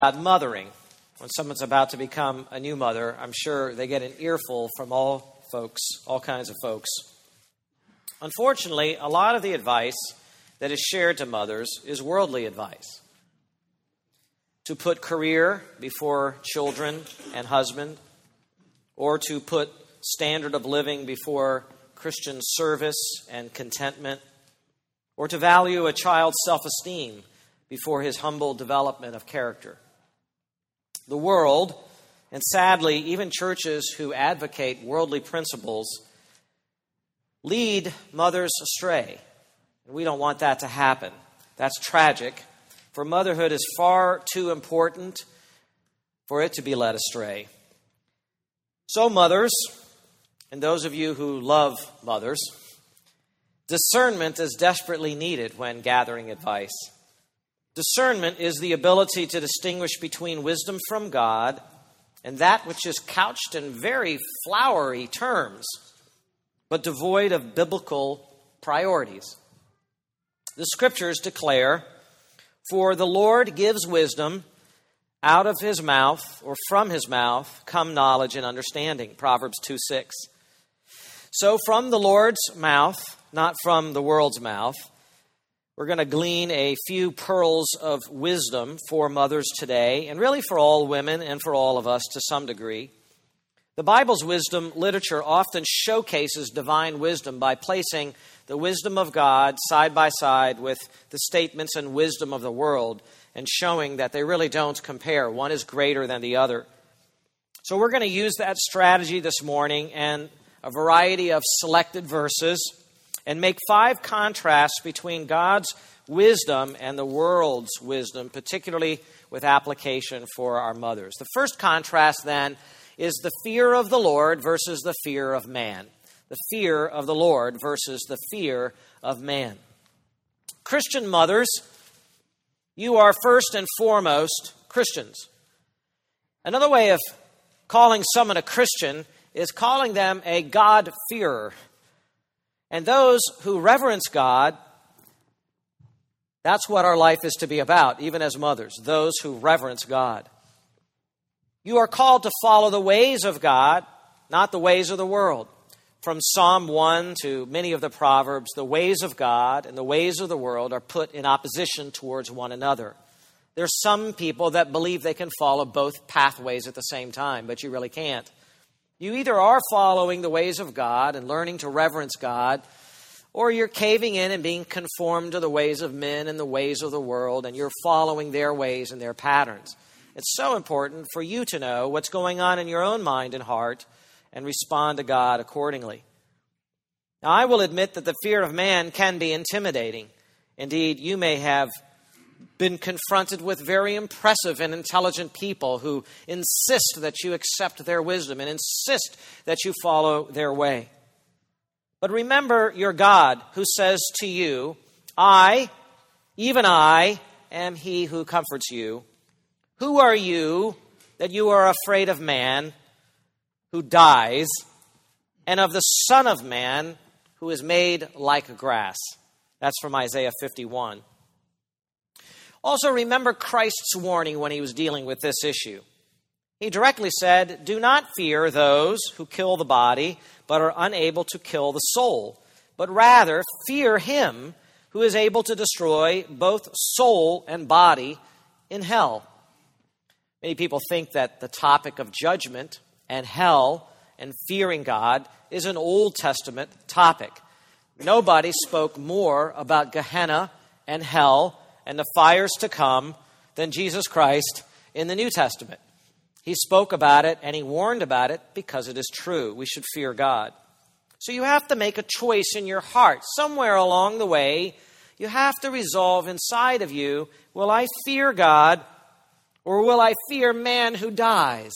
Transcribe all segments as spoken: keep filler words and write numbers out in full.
About mothering. When someone's about to become a new mother, I'm sure they get an earful from all folks, all kinds of folks. Unfortunately, a lot of the advice that is shared to mothers is worldly advice. To put career before children and husband, or to put standard of living before Christian service and contentment, or to value a child's self-esteem before his humble development of character. The world, and sadly, even churches who advocate worldly principles, lead mothers astray. And we don't want that to happen. That's tragic, for motherhood is far too important for it to be led astray. So, mothers, and those of you who love mothers, discernment is desperately needed when gathering advice. Discernment is the ability to distinguish between wisdom from God and that which is couched in very flowery terms, but devoid of biblical priorities. The Scriptures declare, "For the Lord gives wisdom, out of his mouth, or from his mouth, come knowledge and understanding." Proverbs two six. So from the Lord's mouth, not from the world's mouth, we're going to glean a few pearls of wisdom for mothers today, and really for all women and for all of us to some degree. The Bible's wisdom literature often showcases divine wisdom by placing the wisdom of God side by side with the statements and wisdom of the world, and showing that they really don't compare. One is greater than the other. So we're going to use that strategy this morning and a variety of selected verses, and make five contrasts between God's wisdom and the world's wisdom, particularly with application for our mothers. The first contrast, then, is the fear of the Lord versus the fear of man. The fear of the Lord versus the fear of man. Christian mothers, you are first and foremost Christians. Another way of calling someone a Christian is calling them a God-fearer. And those who reverence God, that's what our life is to be about, even as mothers, those who reverence God. You are called to follow the ways of God, not the ways of the world. From Psalm one to many of the Proverbs, the ways of God and the ways of the world are put in opposition towards one another. There's some people that believe they can follow both pathways at the same time, but you really can't. You either are following the ways of God and learning to reverence God, or you're caving in and being conformed to the ways of men and the ways of the world, and you're following their ways and their patterns. It's so important for you to know what's going on in your own mind and heart and respond to God accordingly. Now, I will admit that the fear of man can be intimidating. Indeed, you may have been confronted with very impressive and intelligent people who insist that you accept their wisdom and insist that you follow their way. But remember your God, who says to you, "I, even I, am he who comforts you. Who are you that you are afraid of man who dies, and of the Son of Man who is made like grass?" That's from Isaiah fifty-one. Also, remember Christ's warning when he was dealing with this issue. He directly said, "Do not fear those who kill the body, but are unable to kill the soul, but rather fear him who is able to destroy both soul and body in hell." Many people think that the topic of judgment and hell and fearing God is an Old Testament topic. Nobody spoke more about Gehenna and hell and the fires to come than Jesus Christ in the New Testament. He spoke about it and he warned about it because it is true. We should fear God. So you have to make a choice in your heart. Somewhere along the way, you have to resolve inside of you, will I fear God or will I fear man who dies?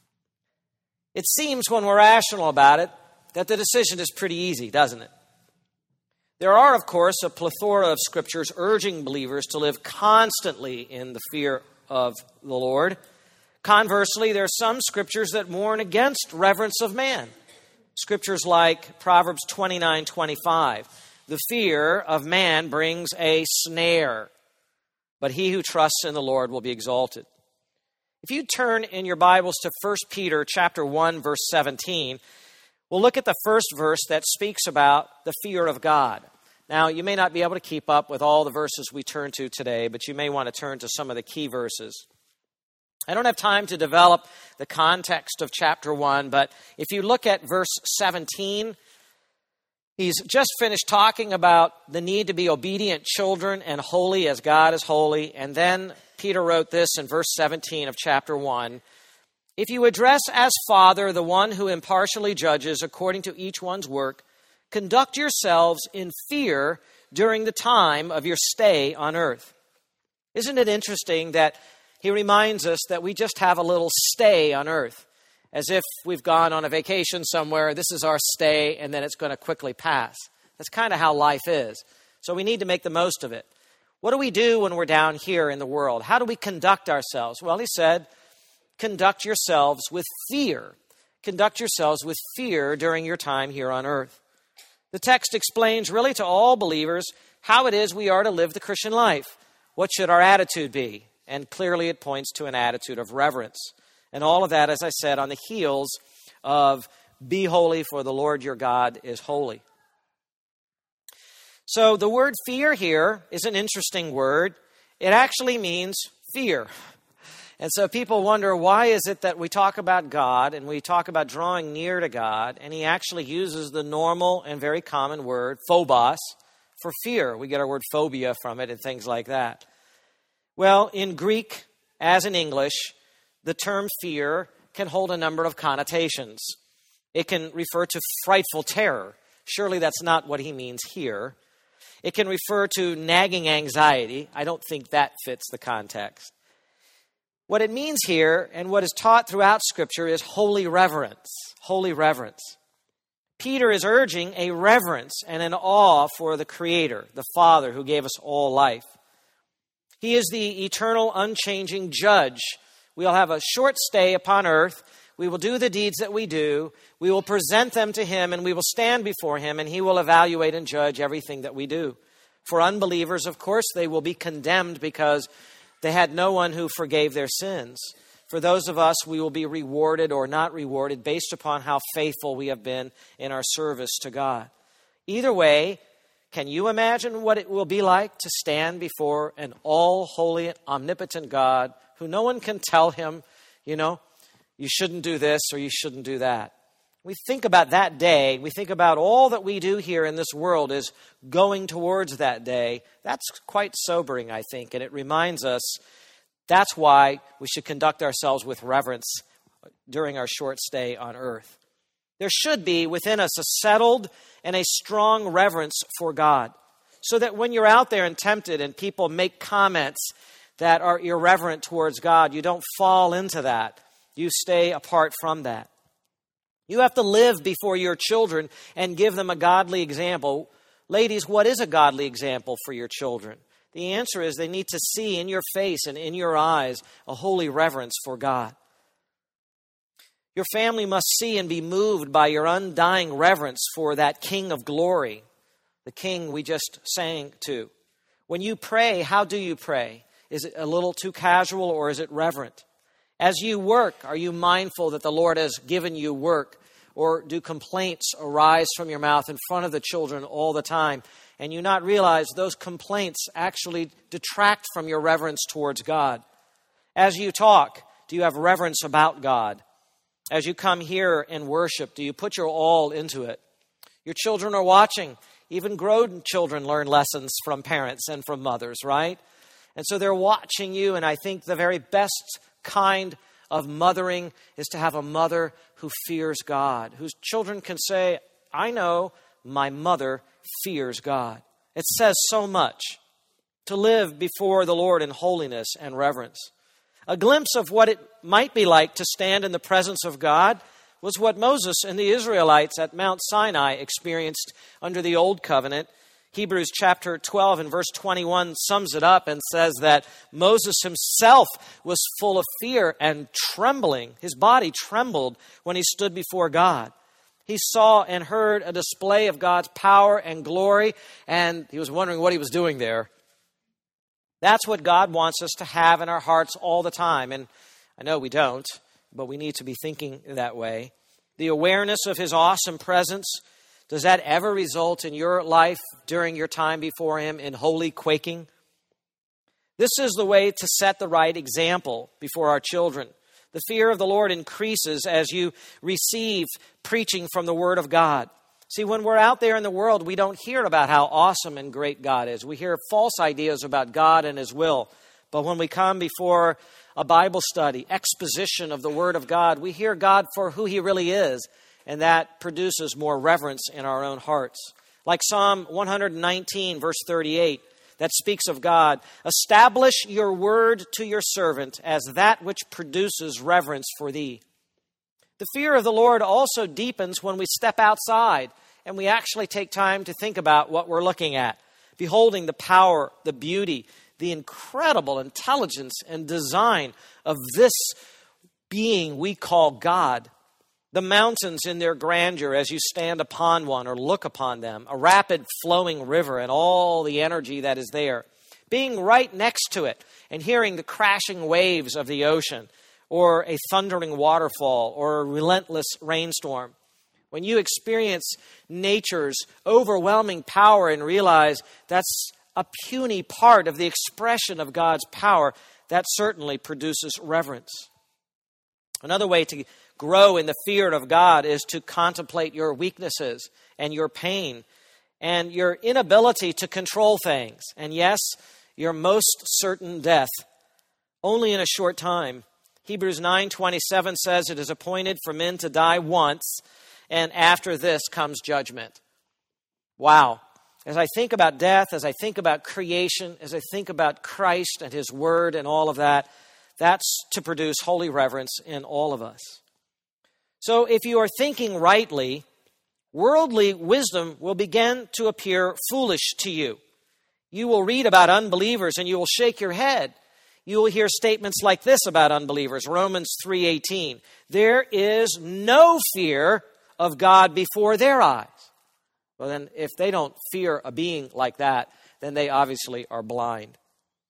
It seems when we're rational about it that the decision is pretty easy, doesn't it? There are, of course, a plethora of scriptures urging believers to live constantly in the fear of the Lord. Conversely, there are some scriptures that warn against reverence of man. Scriptures like Proverbs twenty-nine twenty-five. The fear of man brings a snare, but he who trusts in the Lord will be exalted. If you turn in your Bibles to First Peter chapter one, verse seventeen, we'll look at the first verse that speaks about the fear of God. Now, you may not be able to keep up with all the verses we turn to today, but you may want to turn to some of the key verses. I don't have time to develop the context of chapter one, but if you look at verse seventeen, he's just finished talking about the need to be obedient children and holy as God is holy. And then Peter wrote this in verse seventeen of chapter one. If you address as Father the one who impartially judges according to each one's work, conduct yourselves in fear during the time of your stay on earth. Isn't it interesting that he reminds us that we just have a little stay on earth, as if we've gone on a vacation somewhere, this is our stay, and then it's going to quickly pass. That's kind of how life is. So we need to make the most of it. What do we do when we're down here in the world? How do we conduct ourselves? Well, he said, conduct yourselves with fear. Conduct yourselves with fear during your time here on earth. The text explains really to all believers how it is we are to live the Christian life. What should our attitude be? And clearly it points to an attitude of reverence. And all of that, as I said, on the heels of be holy for the Lord your God is holy. So the word fear here is an interesting word. It actually means fear. And so people wonder, why is it that we talk about God and we talk about drawing near to God, and he actually uses the normal and very common word, phobos, for fear. We get our word phobia from it and things like that. Well, in Greek, as in English, the term fear can hold a number of connotations. It can refer to frightful terror. Surely that's not what he means here. It can refer to nagging anxiety. I don't think that fits the context. What it means here, and what is taught throughout Scripture, is holy reverence. Holy reverence. Peter is urging a reverence and an awe for the Creator, the Father who gave us all life. He is the eternal, unchanging judge. We'll have a short stay upon earth. We will do the deeds that we do. We will present them to him, and we will stand before him, and he will evaluate and judge everything that we do. For unbelievers, of course, they will be condemned because they had no one who forgave their sins. For those of us, we will be rewarded or not rewarded based upon how faithful we have been in our service to God. Either way, can you imagine what it will be like to stand before an all-holy, omnipotent God who no one can tell him, you know, you shouldn't do this or you shouldn't do that? We think about that day. We think about all that we do here in this world is going towards that day. That's quite sobering, I think, and it reminds us that's why we should conduct ourselves with reverence during our short stay on earth. There should be within us a settled and a strong reverence for God, so that when you're out there and tempted and people make comments that are irreverent towards God, you don't fall into that. You stay apart from that. You have to live before your children and give them a godly example. Ladies, what is a godly example for your children? The answer is they need to see in your face and in your eyes a holy reverence for God. Your family must see and be moved by your undying reverence for that King of glory, the King we just sang to. When you pray, how do you pray? Is it a little too casual or is it reverent? As you work, are you mindful that the Lord has given you work? Or do complaints arise from your mouth in front of the children all the time, and you not realize those complaints actually detract from your reverence towards God? As you talk, do you have reverence about God? As you come here and worship, do you put your all into it? Your children are watching. Even grown children learn lessons from parents and from mothers, right? And so they're watching you, and I think the very best kind of mothering is to have a mother who fears God, whose children can say, I know my mother fears God. It says so much to live before the Lord in holiness and reverence. A glimpse of what it might be like to stand in the presence of God was what Moses and the Israelites at Mount Sinai experienced under the Old Covenant. Hebrews chapter twelve and verse twenty-one sums it up and says that Moses himself was full of fear and trembling. His body trembled when he stood before God. He saw and heard a display of God's power and glory, and he was wondering what he was doing there. That's what God wants us to have in our hearts all the time. And I know we don't, but we need to be thinking that way. The awareness of his awesome presence, does that ever result in your life during your time before him in holy quaking? This is the way to set the right example before our children. The fear of the Lord increases as you receive preaching from the Word of God. See, when we're out there in the world, we don't hear about how awesome and great God is. We hear false ideas about God and his will. But when we come before a Bible study, exposition of the Word of God, we hear God for who he really is, and that produces more reverence in our own hearts. Like Psalm one nineteen, verse thirty-eight, that speaks of God. Establish your word to your servant as that which produces reverence for thee. The fear of the Lord also deepens when we step outside and we actually take time to think about what we're looking at, beholding the power, the beauty, the incredible intelligence and design of this being we call God. The mountains in their grandeur as you stand upon one or look upon them, a rapid flowing river and all the energy that is there. Being right next to it and hearing the crashing waves of the ocean, or a thundering waterfall, or a relentless rainstorm. When you experience nature's overwhelming power and realize that's a puny part of the expression of God's power, that certainly produces reverence. Another way to grow in the fear of God is to contemplate your weaknesses and your pain and your inability to control things. And yes, your most certain death, only in a short time. Hebrews nine twenty-seven says it is appointed for men to die once, and after this comes judgment. Wow. As I think about death, as I think about creation, as I think about Christ and his word and all of that, that's to produce holy reverence in all of us. So if you are thinking rightly, worldly wisdom will begin to appear foolish to you. You will read about unbelievers and you will shake your head. You will hear statements like this about unbelievers, Romans three eighteen. There is no fear of God before their eyes. Well, then, if they don't fear a being like that, then they obviously are blind.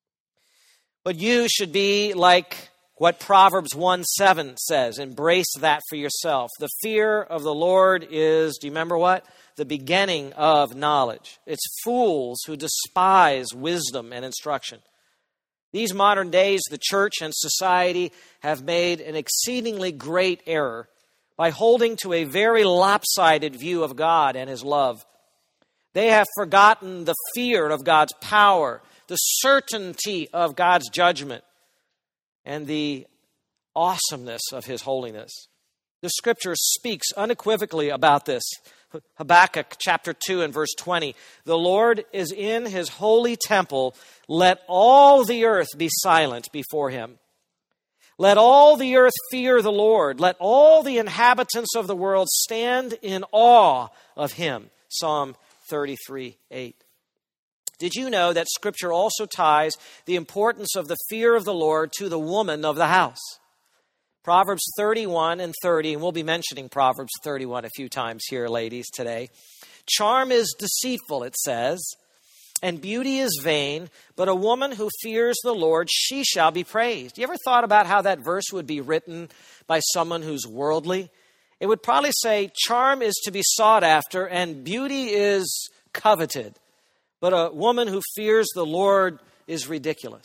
But you should be like what Proverbs one seven says. Embrace that for yourself. The fear of the Lord is, do you remember what? The beginning of knowledge. It's fools who despise wisdom and instruction. These modern days, the church and society have made an exceedingly great error by holding to a very lopsided view of God and his love. They have forgotten the fear of God's power, the certainty of God's judgment, and the awesomeness of his holiness. The scripture speaks unequivocally about this. Habakkuk chapter two and verse twenty. The Lord is in his holy temple. Let all the earth be silent before him. Let all the earth fear the Lord. Let all the inhabitants of the world stand in awe of him. Psalm thirty-three eight. Did you know that Scripture also ties the importance of the fear of the Lord to the woman of the house? Proverbs thirty-one and thirty, and we'll be mentioning Proverbs thirty-one a few times here, ladies, today. Charm is deceitful, it says, and beauty is vain, but a woman who fears the Lord, she shall be praised. You ever thought about how that verse would be written by someone who's worldly? It would probably say, charm is to be sought after, and beauty is coveted. But a woman who fears the Lord is ridiculous.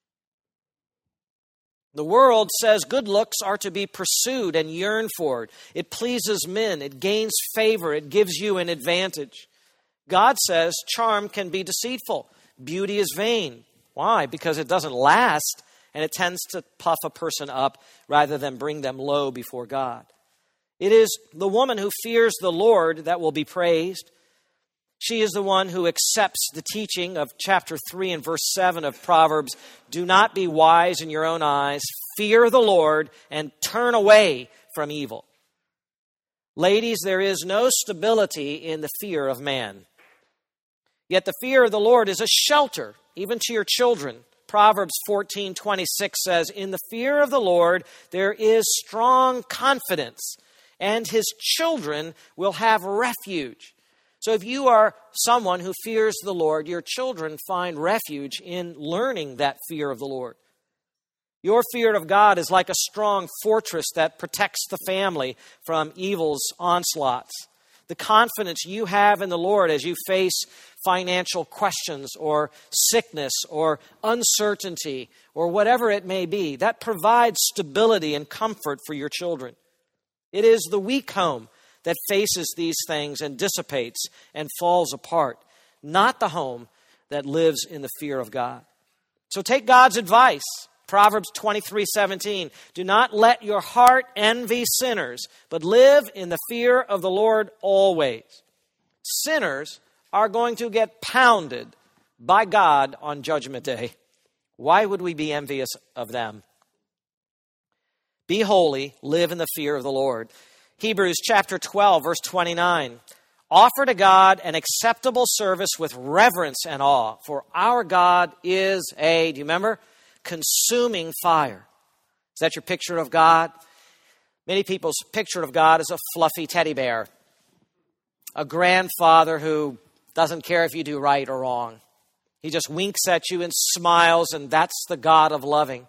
The world says good looks are to be pursued and yearned for. It pleases men. It gains favor. It gives you an advantage. God says charm can be deceitful. Beauty is vain. Why? Because it doesn't last, and it tends to puff a person up rather than bring them low before God. It is the woman who fears the Lord that will be praised. She is the one who accepts the teaching of chapter three and verse seven of Proverbs. Do not be wise in your own eyes. Fear the Lord and turn away from evil. Ladies, there is no stability in the fear of man. Yet the fear of the Lord is a shelter, even to your children. Proverbs fourteen twenty-six says, in the fear of the Lord there is strong confidence, and his children will have refuge. So if you are someone who fears the Lord, your children find refuge in learning that fear of the Lord. Your fear of God is like a strong fortress that protects the family from evil's onslaughts. The confidence you have in the Lord as you face financial questions or sickness or uncertainty or whatever it may be, that provides stability and comfort for your children. It is the weak home that faces these things and dissipates and falls apart, not the home that lives in the fear of God. So take God's advice. Proverbs twenty-three seventeen. Do not let your heart envy sinners, but live in the fear of the Lord always. Sinners are going to get pounded by God on Judgment Day. Why would we be envious of them? Be holy, live in the fear of the Lord. Hebrews chapter twelve, verse twenty-nine. Offer to God an acceptable service with reverence and awe, for our God is a, do you remember? Consuming fire. Is that your picture of God? Many people's picture of God is a fluffy teddy bear. A grandfather who doesn't care if you do right or wrong. He just winks at you and smiles, and that's the God of loving.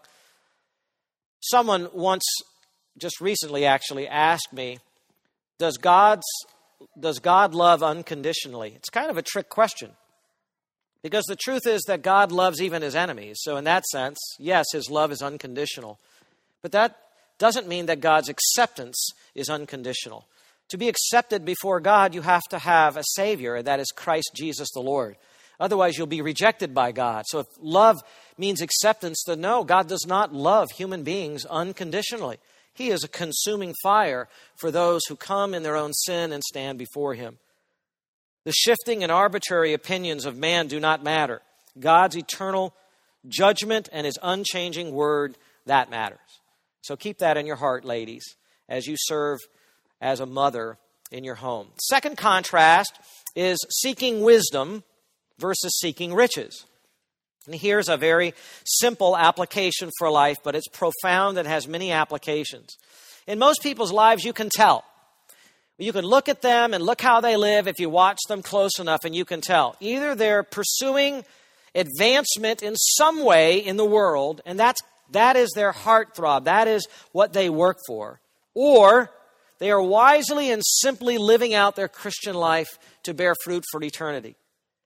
Someone once, just recently actually, asked me, does God's, does God love unconditionally? It's kind of a trick question. Because the truth is that God loves even his enemies. So in that sense, yes, his love is unconditional. But that doesn't mean that God's acceptance is unconditional. To be accepted before God, you have to have a Savior, and that is Christ Jesus the Lord. Otherwise, you'll be rejected by God. So if love means acceptance, then no, God does not love human beings unconditionally. He is a consuming fire for those who come in their own sin and stand before him. The shifting and arbitrary opinions of man do not matter. God's eternal judgment and his unchanging word, that matters. So keep that in your heart, ladies, as you serve as a mother in your home. Second contrast is seeking wisdom versus seeking riches. And here's a very simple application for life, but it's profound and has many applications. In most people's lives, you can tell. You can look at them and look how they live if you watch them close enough, and you can tell. Either they're pursuing advancement in some way in the world, and that's that is their heartthrob. That is what they work for. Or they are wisely and simply living out their Christian life to bear fruit for eternity.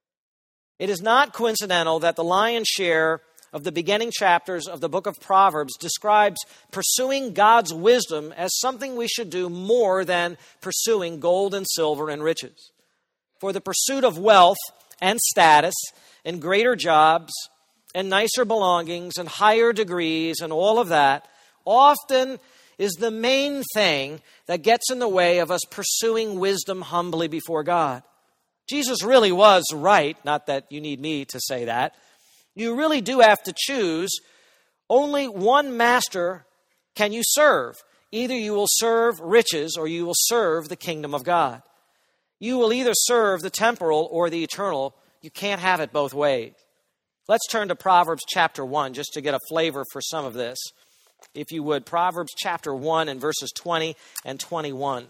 It is not coincidental that the lion's share of the beginning chapters of the book of Proverbs describes pursuing God's wisdom as something we should do more than pursuing gold and silver and riches. For the pursuit of wealth and status and greater jobs and nicer belongings and higher degrees and all of that often is the main thing that gets in the way of us pursuing wisdom humbly before God. Jesus really was right, not that you need me to say that. You really do have to choose. Only one master can you serve. Either you will serve riches or you will serve the kingdom of God. You will either serve the temporal or the eternal. You can't have it both ways. Let's turn to Proverbs chapter one just to get a flavor for some of this. If you would, Proverbs chapter one and verses twenty and twenty-one.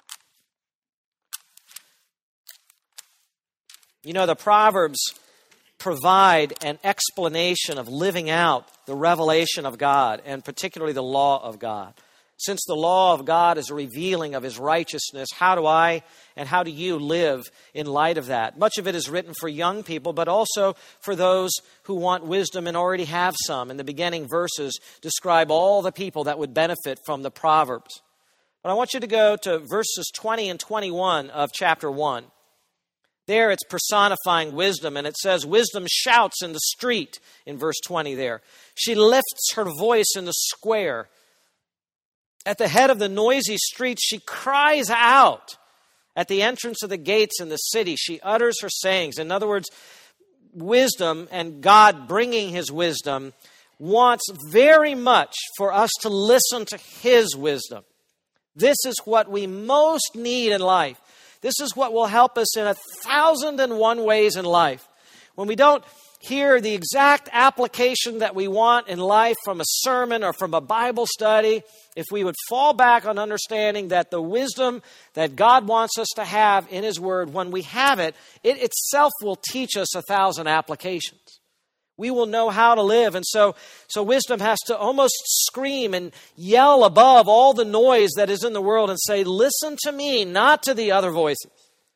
You know, the Proverbs provide an explanation of living out the revelation of God, and particularly the law of God. Since the law of God is a revealing of his righteousness, how do I and how do you live in light of that? Much of it is written for young people, but also for those who want wisdom and already have some. And the beginning verses describe all the people that would benefit from the Proverbs. But I want you to go to verses twenty and twenty-one of chapter one. There it's personifying wisdom, and it says, wisdom shouts in the street, in verse twenty there. She lifts her voice in the square. At the head of the noisy streets, she cries out. At the entrance of the gates in the city, she utters her sayings. In other words, wisdom and God bringing his wisdom wants very much for us to listen to his wisdom. This is what we most need in life. This is what will help us in a thousand and one ways in life. When we don't hear the exact application that we want in life from a sermon or from a Bible study, if we would fall back on understanding that the wisdom that God wants us to have in his word, when we have it, it itself will teach us a thousand applications. We will know how to live. And so, so wisdom has to almost scream and yell above all the noise that is in the world and say, listen to me, not to the other voices.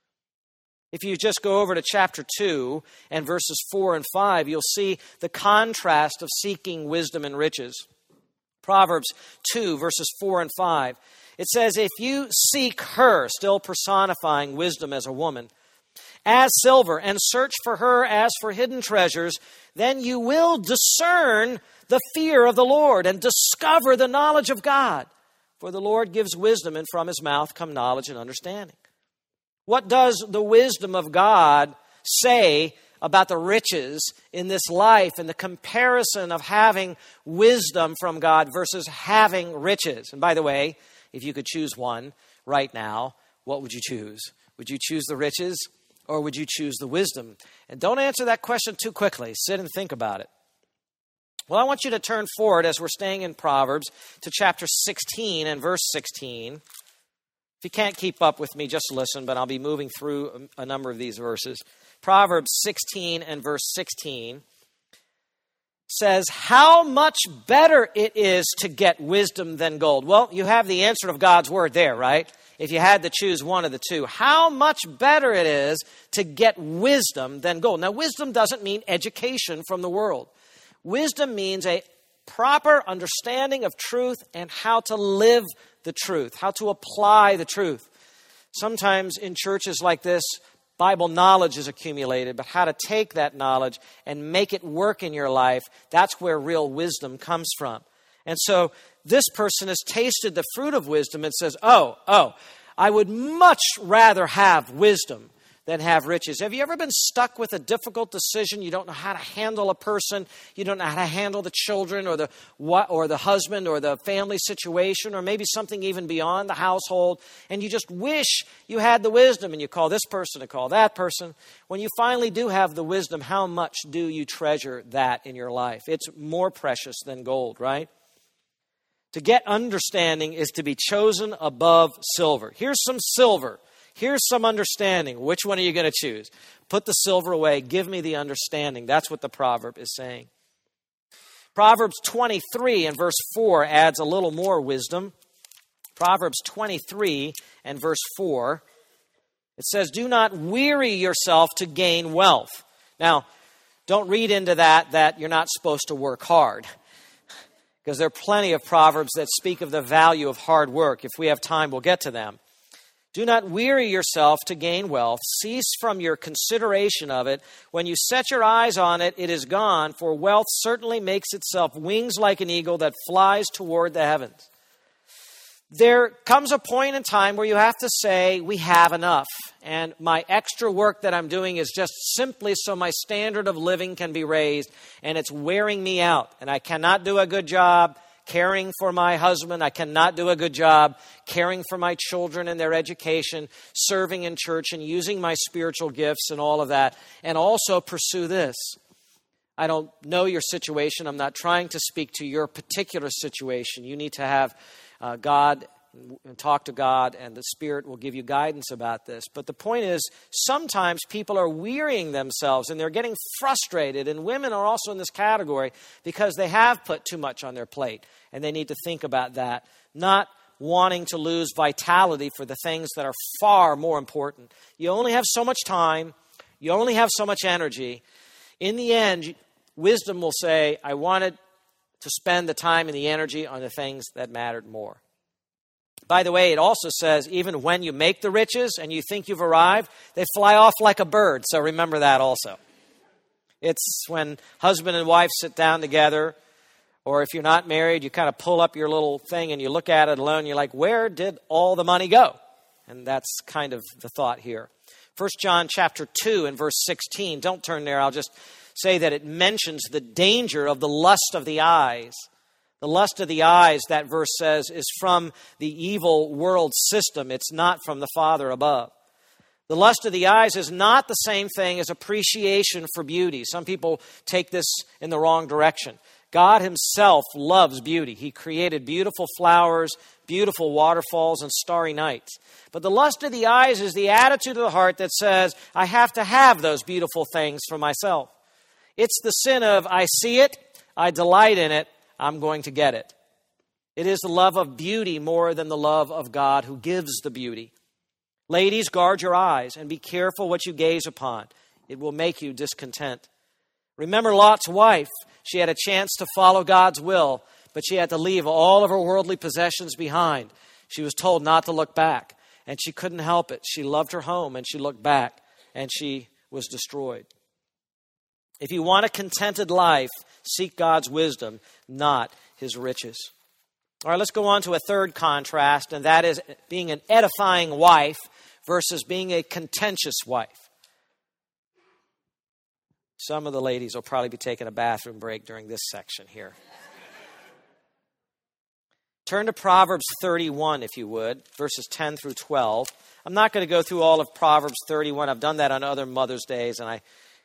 If you just go over to chapter two and verses four and five, you'll see the contrast of seeking wisdom and riches. Proverbs two, verses four and five. It says, if you seek her, still personifying wisdom as a woman, as silver, and search for her as for hidden treasures, then you will discern the fear of the Lord and discover the knowledge of God. For the Lord gives wisdom, and from his mouth come knowledge and understanding. What does the wisdom of God say about the riches in this life and the comparison of having wisdom from God versus having riches? And by the way, if you could choose one right now, what would you choose? Would you choose the riches or would you choose the wisdom? And don't answer that question too quickly. Sit and think about it. Well, I want you to turn forward as we're staying in Proverbs to chapter sixteen and verse sixteen. If you can't keep up with me, just listen, but I'll be moving through a number of these verses. Proverbs sixteen and verse sixteen says, how much better it is to get wisdom than gold. Well, you have the answer of God's word there, right? If you had to choose one of the two. How much better it is to get wisdom than gold. Now, wisdom doesn't mean education from the world. Wisdom means a proper understanding of truth and how to live the truth, how to apply the truth. Sometimes in churches like this, Bible knowledge is accumulated, but how to take that knowledge and make it work in your life, that's where real wisdom comes from. And so this person has tasted the fruit of wisdom and says, oh, oh, I would much rather have wisdom than have riches. Have you ever been stuck with a difficult decision? You don't know how to handle a person. You don't know how to handle the children or the or the husband or the family situation or maybe something even beyond the household. And you just wish you had the wisdom and you call this person and call that person. When you finally do have the wisdom, how much do you treasure that in your life? It's more precious than gold, right? To get understanding is to be chosen above silver. Here's some silver. Here's some understanding. Which one are you going to choose? Put the silver away. Give me the understanding. That's what the proverb is saying. Proverbs twenty-three and verse four adds a little more wisdom. Proverbs twenty-three and verse four. It says, do not weary yourself to gain wealth. Now, don't read into that that you're not supposed to work hard. Because there are plenty of proverbs that speak of the value of hard work. If we have time, we'll get to them. Do not weary yourself to gain wealth. Cease from your consideration of it. When you set your eyes on it, it is gone, for wealth certainly makes itself wings like an eagle that flies toward the heavens. There comes a point in time where you have to say, we have enough. And my extra work that I'm doing is just simply so my standard of living can be raised. And it's wearing me out. And I cannot do a good job caring for my husband. I cannot do a good job caring for my children and their education, serving in church and using my spiritual gifts and all of that. And also pursue this. I don't know your situation. I'm not trying to speak to your particular situation. You need to have uh, God and talk to God, and the Spirit will give you guidance about this. But the point is, sometimes people are wearying themselves and they're getting frustrated, and women are also in this category because they have put too much on their plate, and they need to think about that, not wanting to lose vitality for the things that are far more important. You only have so much time. You only have so much energy. In the end, wisdom will say, I wanted to spend the time and the energy on the things that mattered more. By the way, it also says, even when you make the riches and you think you've arrived, they fly off like a bird. So remember that also. It's when husband and wife sit down together, or if you're not married, you kind of pull up your little thing and you look at it alone. You're like, where did all the money go? And that's kind of the thought here. First John chapter two and verse sixteen. Don't turn there. I'll just say that it mentions the danger of the lust of the eyes. The lust of the eyes, that verse says, is from the evil world system. It's not from the Father above. The lust of the eyes is not the same thing as appreciation for beauty. Some people take this in the wrong direction. God himself loves beauty. He created beautiful flowers, beautiful waterfalls, and starry nights. But the lust of the eyes is the attitude of the heart that says, I have to have those beautiful things for myself. It's the sin of, I see it, I delight in it, I'm going to get it. It is the love of beauty more than the love of God who gives the beauty. Ladies, guard your eyes and be careful what you gaze upon. It will make you discontent. Remember Lot's wife. She had a chance to follow God's will, but she had to leave all of her worldly possessions behind. She was told not to look back, and she couldn't help it. She loved her home, and she looked back, and she was destroyed. If you want a contented life, seek God's wisdom, not his riches. All right, let's go on to a third contrast, and that is being an edifying wife versus being a contentious wife. Some of the ladies will probably be taking a bathroom break during this section here. Turn to Proverbs thirty-one, if you would, verses ten through twelve. I'm not going to go through all of Proverbs thirty-one. I've done that on other Mother's Days, and I,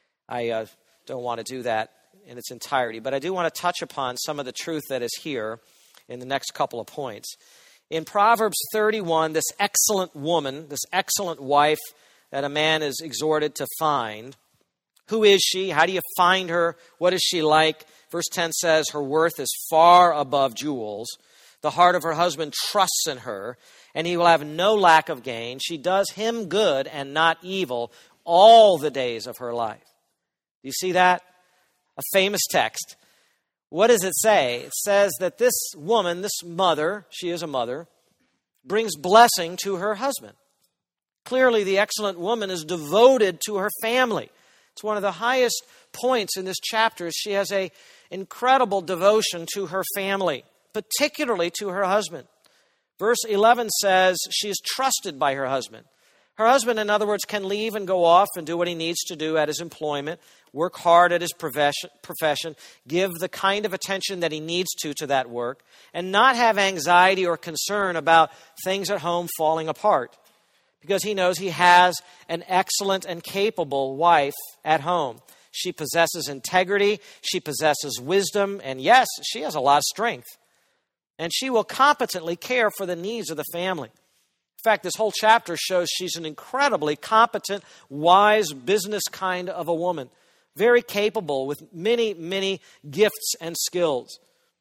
I uh, don't want to do that in its entirety. But I do want to touch upon some of the truth that is here in the next couple of points. In Proverbs thirty-one, this excellent woman, this excellent wife that a man is exhorted to find, who is she? How do you find her? What is she like? Verse ten says, her worth is far above jewels. The heart of her husband trusts in her, and he will have no lack of gain. She does him good and not evil all the days of her life. Do you see that? A famous text. What does it say? It says that this woman, this mother, she is a mother, brings blessing to her husband. Clearly, the excellent woman is devoted to her family. It's one of the highest points in this chapter. She has an incredible devotion to her family, particularly to her husband. Verse eleven says she's trusted by her husband. Her husband, in other words, can leave and go off and do what he needs to do at his employment, work hard at his profession, give the kind of attention that he needs to to that work, and not have anxiety or concern about things at home falling apart, because he knows he has an excellent and capable wife at home. She possesses integrity, she possesses wisdom, and yes, she has a lot of strength. And she will competently care for the needs of the family. In fact, this whole chapter shows she's an incredibly competent, wise, business kind of a woman. Very capable with many, many gifts and skills.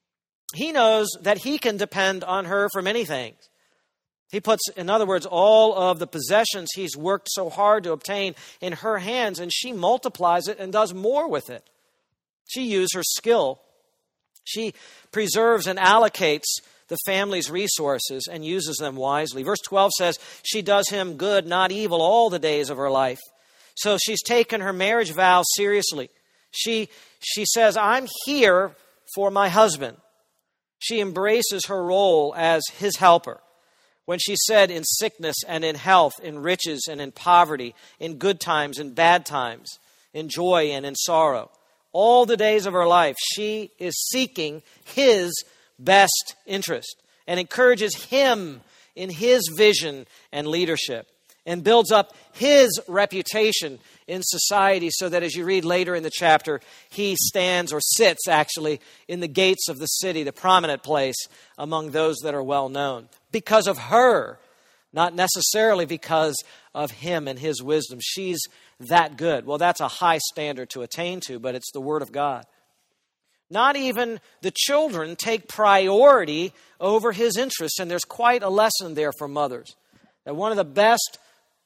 He knows that he can depend on her for many things. He puts, in other words, all of the possessions he's worked so hard to obtain in her hands, and she multiplies it and does more with it. She uses her skill. She preserves and allocates the family's resources and uses them wisely. Verse twelve says, she does him good, not evil, all the days of her life. So she's taken her marriage vow seriously. She, she says, I'm here for my husband. She embraces her role as his helper. When she said, in sickness and in health, in riches and in poverty, in good times and bad times, in joy and in sorrow, all the days of her life, she is seeking his best interest and encourages him in his vision and leadership and builds up his reputation in society so that, as you read later in the chapter, he stands or sits actually in the gates of the city, the prominent place among those that are well known. Because of her, not necessarily because of him and his wisdom. She's that good. Well, that's a high standard to attain to, but it's the Word of God. Not even the children take priority over his interests, and there's quite a lesson there for mothers. That one of the best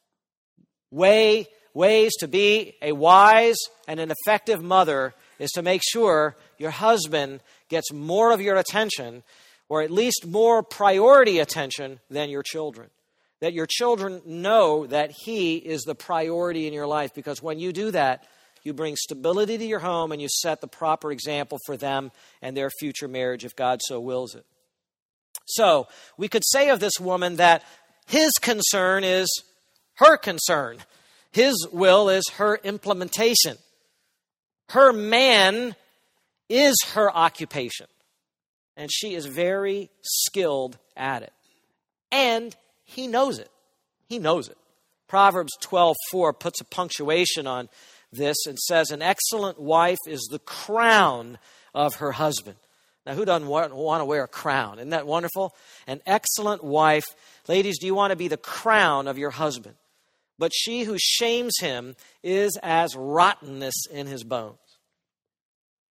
way, ways to be a wise and an effective mother is to make sure your husband gets more of your attention, or at least more priority attention than your children. That your children know that he is the priority in your life, because when you do that, you bring stability to your home and you set the proper example for them and their future marriage if God so wills it. So, we could say of this woman that his concern is her concern. His will is her implementation. Her man is her occupation. And she is very skilled at it. And he knows it. He knows it. Proverbs twelve four puts a punctuation on this and says, an excellent wife is the crown of her husband. Now, who doesn't want, want to wear a crown? Isn't that wonderful? An excellent wife. Ladies, do you want to be the crown of your husband? But she who shames him is as rottenness in his bones.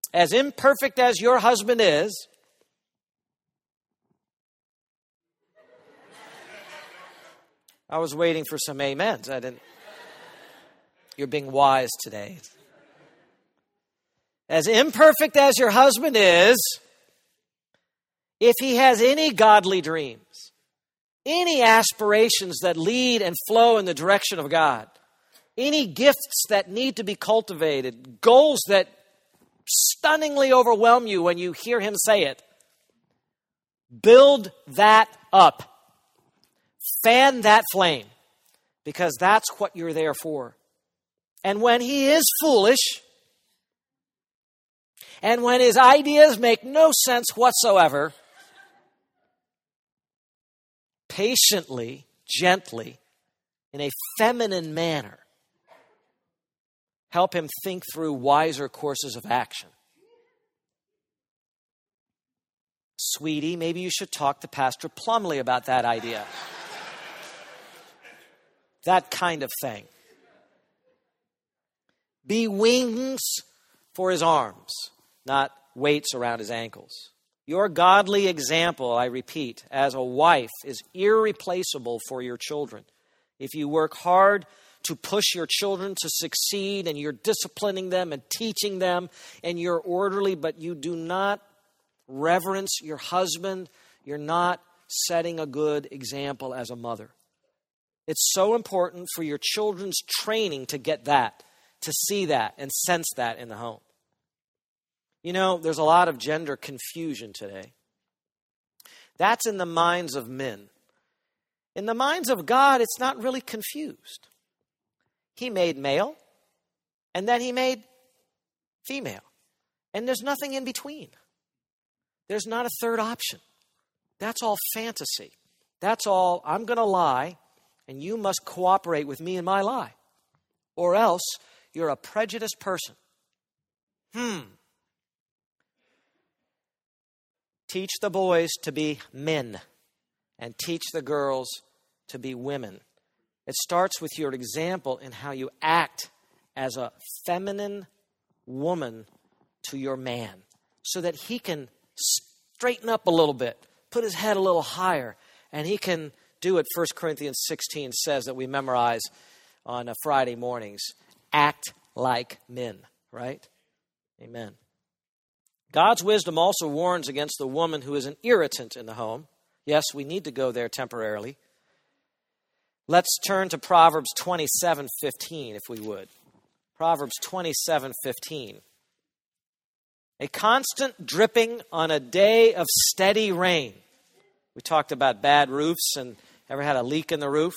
As imperfect as your husband is, I was waiting for some amens. I didn't. You're being wise today. As imperfect as your husband is, if he has any godly dreams, any aspirations that lead and flow in the direction of God, any gifts that need to be cultivated, goals that stunningly overwhelm you when you hear him say it, build that up. Fan that flame, because that's what you're there for. And when he is foolish, and when his ideas make no sense whatsoever, patiently, gently, in a feminine manner, help him think through wiser courses of action. Sweetie, maybe you should talk to Pastor Plumley about that idea. That kind of thing. Be wings for his arms, not weights around his ankles. Your godly example, I repeat, as a wife is irreplaceable for your children. If you work hard to push your children to succeed and you're disciplining them and teaching them and you're orderly, but you do not reverence your husband, you're not setting a good example as a mother. It's so important for your children's training to get that, to see that and sense that in the home. You know, there's a lot of gender confusion today. That's in the minds of men. In the minds of God, it's not really confused. He made male, and then he made female. And there's nothing in between. There's not a third option. That's all fantasy. That's all, I'm going to lie, and you must cooperate with me in my lie. Or else you're a prejudiced person. Hmm. Teach the boys to be men and teach the girls to be women. It starts with your example in how you act as a feminine woman to your man so that he can straighten up a little bit, put his head a little higher, and he can do what First Corinthians sixteen says that we memorize on Friday mornings. Act like men, right? Amen. God's wisdom also warns against the woman who is an irritant in the home. Yes, we need to go there temporarily. Let's turn to Proverbs twenty-seven fifteen, if we would. Proverbs twenty-seven fifteen. A constant dripping on a day of steady rain. We talked about bad roofs and ever had a leak in the roof?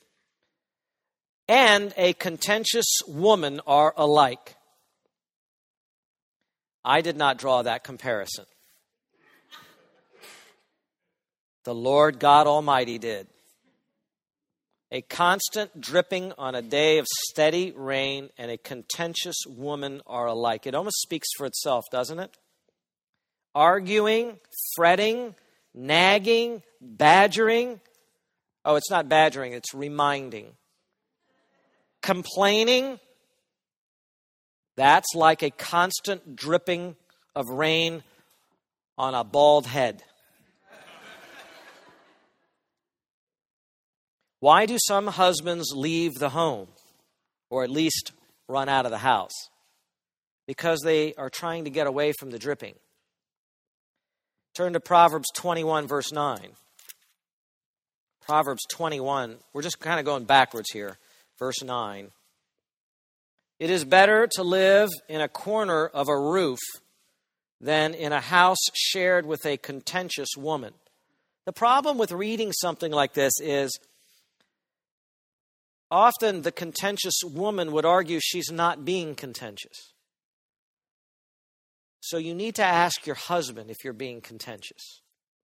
And a contentious woman are alike. I did not draw that comparison. The Lord God Almighty did. A constant dripping on a day of steady rain and a contentious woman are alike. It almost speaks for itself, doesn't it? Arguing, fretting, nagging, badgering. Oh, it's not badgering, it's reminding. Complaining. That's like a constant dripping of rain on a bald head. Why do some husbands leave the home, or at least run out of the house? Because they are trying to get away from the dripping. Turn to Proverbs twenty-one, verse nine. Proverbs twenty-one, we're just kind of going backwards here. Verse nine. It is better to live in a corner of a roof than in a house shared with a contentious woman. The problem with reading something like this is often the contentious woman would argue she's not being contentious. So you need to ask your husband if you're being contentious.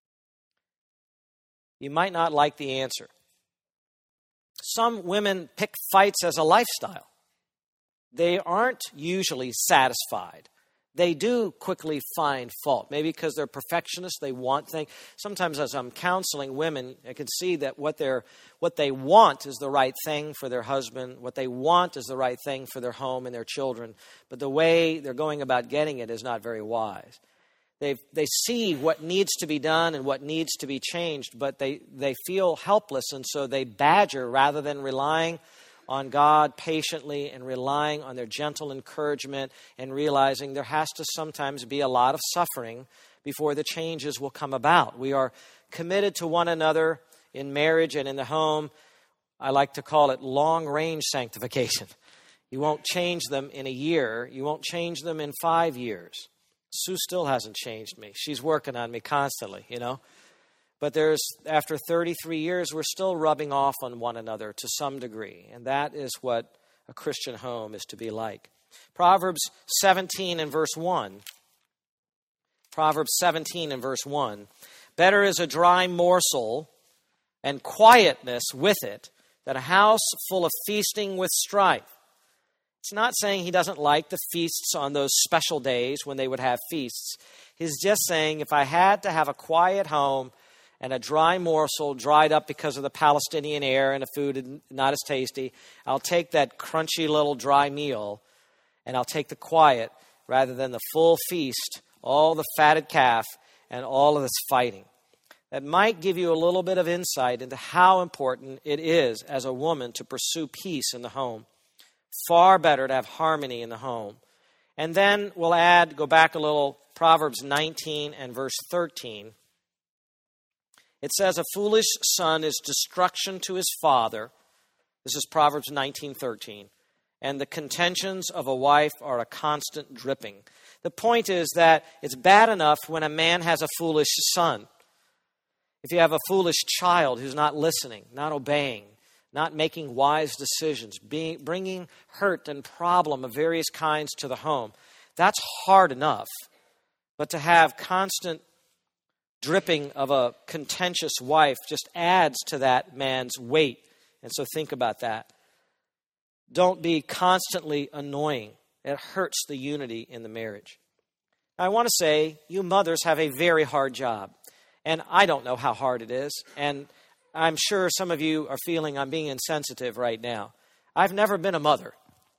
You might not like the answer. Some women pick fights as a lifestyle. They aren't usually satisfied. they do quickly find fault. Maybe because they're perfectionists, they want things. Sometimes as I'm counseling women, I can see that what they're what they want is the right thing for their husband. What they want is the right thing for their home and their children. But the way they're going about getting it is not very wise. They they see what needs to be done and what needs to be changed, but they, they feel helpless, and so they badger rather than relying on God patiently and relying on their gentle encouragement and realizing there has to sometimes be a lot of suffering before the changes will come about. We are committed to one another in marriage and in the home. I like to call it long-range sanctification. You won't change them in a year. You won't change them in five years. Sue still hasn't changed me. She's working on me constantly, you know. But there's, after thirty-three years, we're still rubbing off on one another to some degree. And that is what a Christian home is to be like. Proverbs seventeen and verse one. Proverbs seventeen and verse one. Better is a dry morsel and quietness with it than a house full of feasting with strife. It's not saying he doesn't like the feasts on those special days when they would have feasts. He's just saying if I had to have a quiet home and a dry morsel dried up because of the Palestinian air and the food is not as tasty, I'll take that crunchy little dry meal and I'll take the quiet rather than the full feast, all the fatted calf and all of this fighting. That might give you a little bit of insight into how important it is as a woman to pursue peace in the home. Far better to have harmony in the home. And then we'll add, go back a little, Proverbs nineteen and verse thirteen. It says, a foolish son is destruction to his father. This is Proverbs nineteen thirteen. And the contentions of a wife are a constant dripping. The point is that it's bad enough when a man has a foolish son. If you have a foolish child who's not listening, not obeying, not making wise decisions, being, bringing hurt and problem of various kinds to the home, that's hard enough. But to have constant dripping of a contentious wife just adds to that man's weight. And so think about that. Don't be constantly annoying. It hurts the unity in the marriage. Now, I want to say, you mothers have a very hard job. And I don't know how hard it is. And I'm sure some of you are feeling I'm being insensitive right now. I've never been a mother.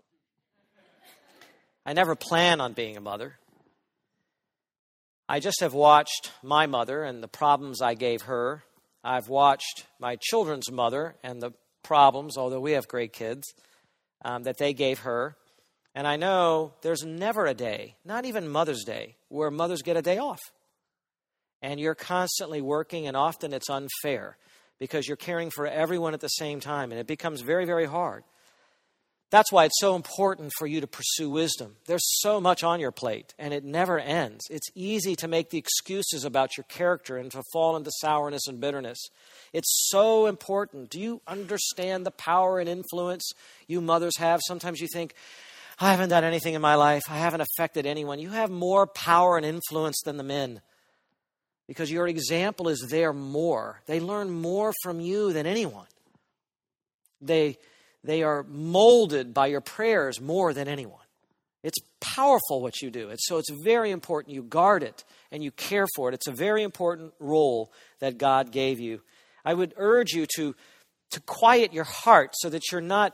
I never plan on being a mother. I just have watched my mother and the problems I gave her. I've watched my children's mother and the problems, although we have great kids, um, that they gave her. And I know there's never a day, not even Mother's Day, where mothers get a day off. And you're constantly working, and often it's unfair because you're caring for everyone at the same time, and it becomes very, very hard. That's why it's so important for you to pursue wisdom. There's so much on your plate, and it never ends. It's easy to make the excuses about your character and to fall into sourness and bitterness. It's so important. Do you understand the power and influence you mothers have? Sometimes you think, I haven't done anything in my life. I haven't affected anyone. You have more power and influence than the men because your example is there more. They learn more from you than anyone. They... They are molded by your prayers more than anyone. It's powerful what you do. It's, so it's very important you guard it and you care for it. It's a very important role that God gave you. I would urge you to, to quiet your heart so that you're not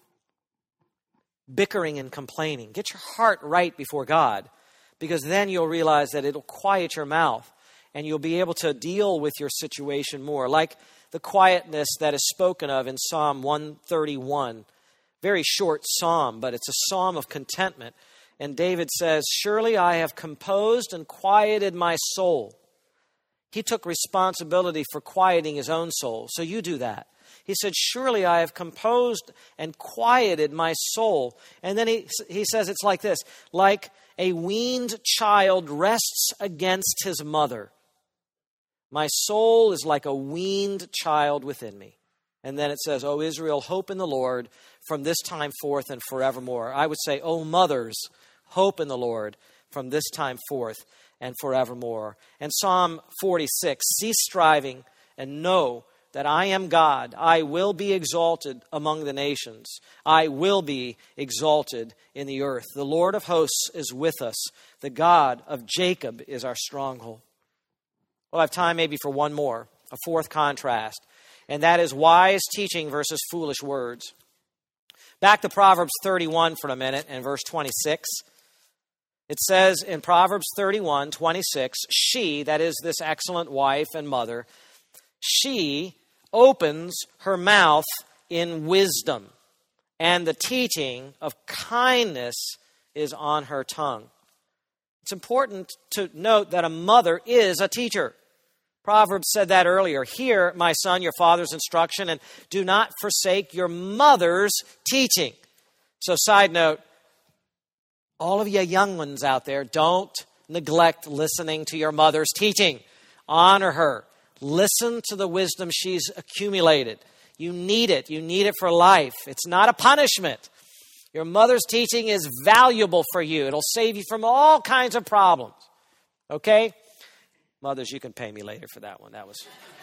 bickering and complaining. Get your heart right before God, because then you'll realize that it'll quiet your mouth and you'll be able to deal with your situation more. Like the quietness that is spoken of in Psalm one thirty-one. Very short psalm, but it's a psalm of contentment. And David says, surely I have composed and quieted my soul. He took responsibility for quieting his own soul. So you do that. He said, surely I have composed and quieted my soul. And then he, he says it's like this, like a weaned child rests against his mother. My soul is like a weaned child within me. And then it says, O Israel, hope in the Lord from this time forth and forevermore. I would say, O mothers, hope in the Lord from this time forth and forevermore. And Psalm forty-six, cease striving and know that I am God. I will be exalted among the nations. I will be exalted in the earth. The Lord of hosts is with us. The God of Jacob is our stronghold. We'll have time maybe for one more, a fourth contrast, and that is wise teaching versus foolish words. Back to Proverbs thirty-one for a minute and verse twenty-six. It says in Proverbs thirty-one, twenty-six, she, that is this excellent wife and mother, she opens her mouth in wisdom, and the teaching of kindness is on her tongue. It's important to note that a mother is a teacher. Proverbs said that earlier. Hear, my son, your father's instruction, and do not forsake your mother's teaching. So, side note, all of you young ones out there, don't neglect listening to your mother's teaching. Honor her. Listen to the wisdom she's accumulated. You need it. You need it for life. It's not a punishment. Your mother's teaching is valuable for you. It'll save you from all kinds of problems. Okay? Mothers, you can pay me later for that one. That was...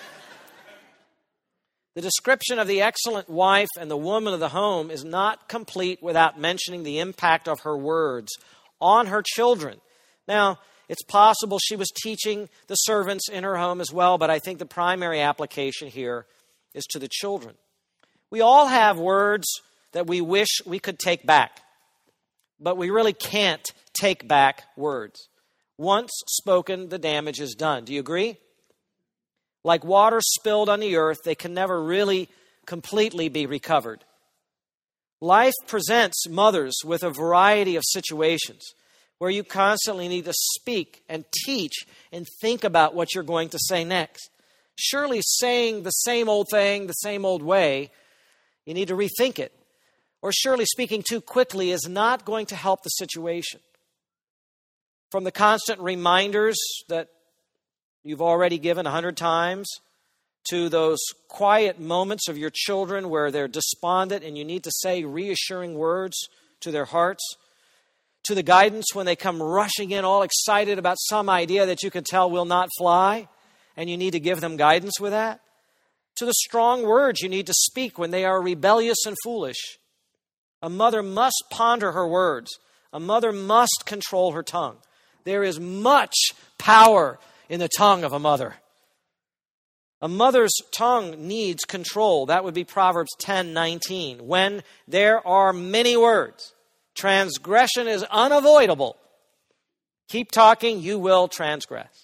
The description of the excellent wife and the woman of the home is not complete without mentioning the impact of her words on her children. Now, it's possible she was teaching the servants in her home as well, but I think the primary application here is to the children. We all have words that we wish we could take back, but we really can't take back words. Once spoken, the damage is done. Do you agree? Like water spilled on the earth, they can never really completely be recovered. Life presents mothers with a variety of situations where you constantly need to speak and teach and think about what you're going to say next. Surely saying the same old thing the same old way, you need to rethink it. Or surely speaking too quickly is not going to help the situation. From the constant reminders that you've already given a hundred times, to those quiet moments of your children where they're despondent and you need to say reassuring words to their hearts, to the guidance when they come rushing in all excited about some idea that you can tell will not fly, and you need to give them guidance with that, to the strong words you need to speak when they are rebellious and foolish. A mother must ponder her words. A mother must control her tongue. There is much power in the tongue of a mother. A mother's tongue needs control. That would be Proverbs ten nineteen. When there are many words, transgression is unavoidable. Keep talking, you will transgress.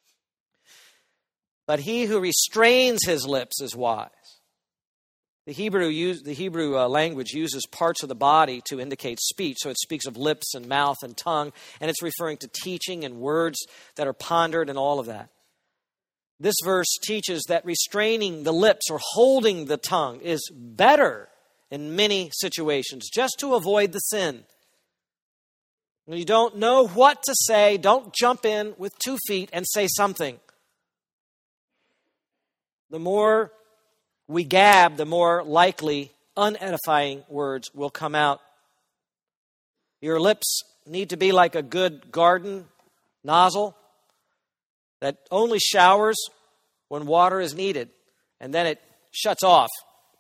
But he who restrains his lips is wise. The Hebrew use, the Hebrew uh, language uses parts of the body to indicate speech. So it speaks of lips and mouth and tongue, and it's referring to teaching and words that are pondered and all of that. This verse teaches that restraining the lips or holding the tongue is better in many situations, just to avoid the sin. When you don't know what to say, don't jump in with two feet and say something. The more we gab, the more likely unedifying words will come out. Your lips need to be like a good garden nozzle that only showers when water is needed, and then it shuts off.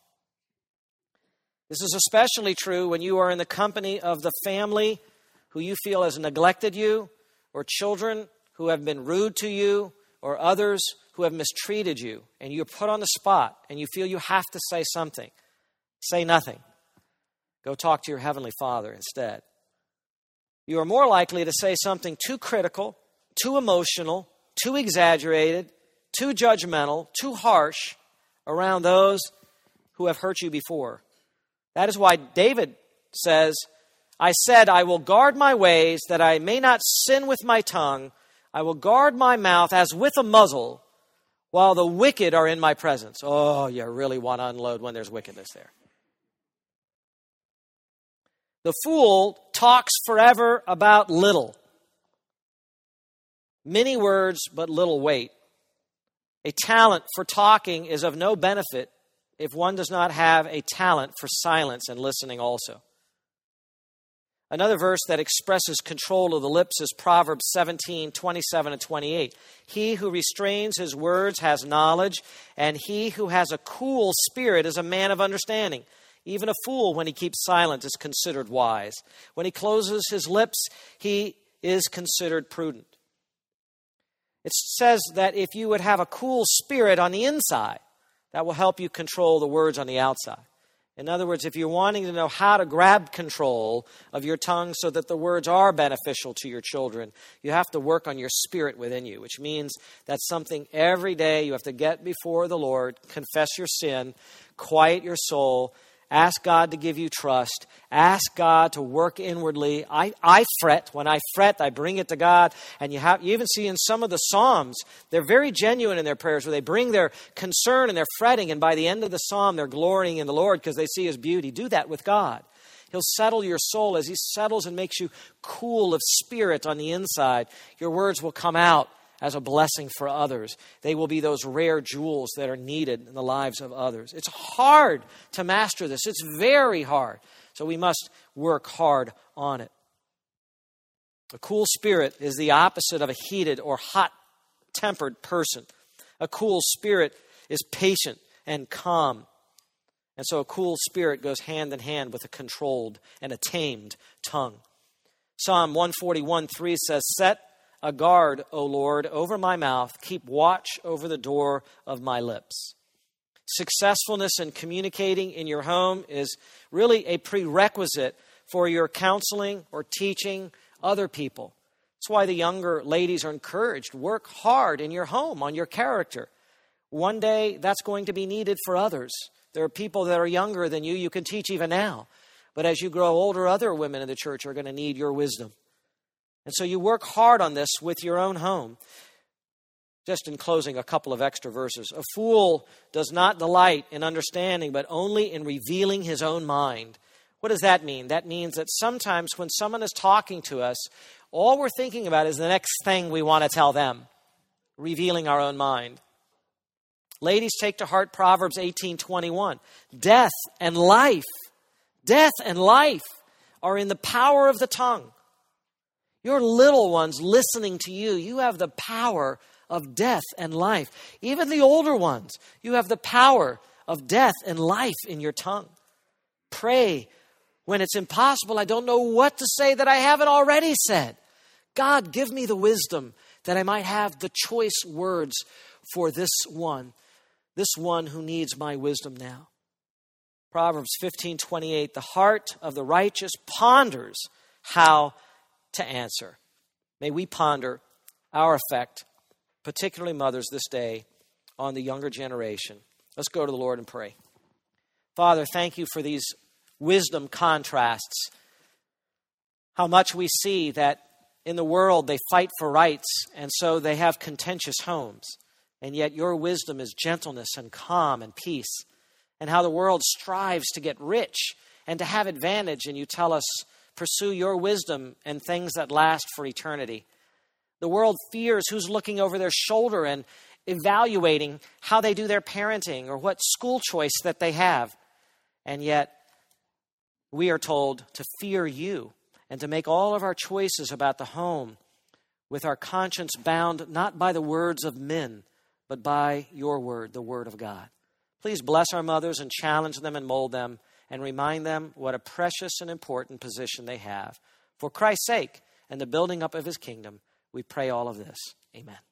This is especially true when you are in the company of the family who you feel has neglected you, or children who have been rude to you, or others who have mistreated you, and you're put on the spot, and you feel you have to say something. Say nothing. Go talk to your Heavenly Father instead. You are more likely to say something too critical, too emotional, too exaggerated, too judgmental, too harsh around those who have hurt you before. That is why David says, I said, I will guard my ways that I may not sin with my tongue. I will guard my mouth as with a muzzle while the wicked are in my presence. Oh, you really want to unload when there's wickedness there. The fool talks forever about little. Many words, but little weight. A talent for talking is of no benefit if one does not have a talent for silence and listening also. Another verse that expresses control of the lips is Proverbs seventeen, twenty-seven and twenty-eight. He who restrains his words has knowledge, and he who has a cool spirit is a man of understanding. Even a fool, when he keeps silent, is considered wise. When he closes his lips, he is considered prudent. It says that if you would have a cool spirit on the inside, that will help you control the words on the outside. In other words, if you're wanting to know how to grab control of your tongue so that the words are beneficial to your children, you have to work on your spirit within you, which means that's something every day you have to get before the Lord, confess your sin, quiet your soul, ask God to give you trust. Ask God to work inwardly. I, I fret. When I fret, I bring it to God. And you have you even see in some of the Psalms, they're very genuine in their prayers where they bring their concern and their fretting. And by the end of the Psalm, they're glorying in the Lord because they see His beauty. Do that with God. He'll settle your soul as He settles and makes you cool of spirit on the inside. Your words will come out as a blessing for others. They will be those rare jewels that are needed in the lives of others. It's hard to master this. It's very hard. So we must work hard on it. A cool spirit is the opposite of a heated or hot-tempered person. A cool spirit is patient and calm. And so a cool spirit goes hand in hand with a controlled and a tamed tongue. Psalm one forty-one three says, "Set a guard, O Lord, over my mouth. Keep watch over the door of my lips." Successfulness in communicating in your home is really a prerequisite for your counseling or teaching other people. That's why the younger ladies are encouraged. Work hard in your home on your character. One day that's going to be needed for others. There are people that are younger than you you can teach even now. But as you grow older, other women in the church are going to need your wisdom. And so you work hard on this with your own home. Just in closing, a couple of extra verses. A fool does not delight in understanding, but only in revealing his own mind. What does that mean? That means that sometimes when someone is talking to us, all we're thinking about is the next thing we want to tell them, revealing our own mind. Ladies, take to heart Proverbs eighteen twenty-one. Death and life, death and life are in the power of the tongue. Your little ones listening to you, you have the power of death and life. Even the older ones, you have the power of death and life in your tongue. Pray when it's impossible. I don't know what to say that I haven't already said. God, give me the wisdom that I might have the choice words for this one, this one who needs my wisdom now. Proverbs fifteen twenty-eight, the heart of the righteous ponders how to answer. May we ponder our effect, particularly mothers this day, on the younger generation. Let's go to the Lord and pray. Father, thank you for these wisdom contrasts. How much we see that in the world they fight for rights, and so they have contentious homes. And yet your wisdom is gentleness and calm and peace. And how the world strives to get rich and to have advantage, and you tell us, pursue your wisdom and things that last for eternity. The world fears who's looking over their shoulder and evaluating how they do their parenting or what school choice that they have. And yet, we are told to fear you and to make all of our choices about the home with our conscience bound not by the words of men, but by your word, the word of God. Please bless our mothers and challenge them and mold them and remind them what a precious and important position they have. For Christ's sake and the building up of his kingdom, we pray all of this. Amen.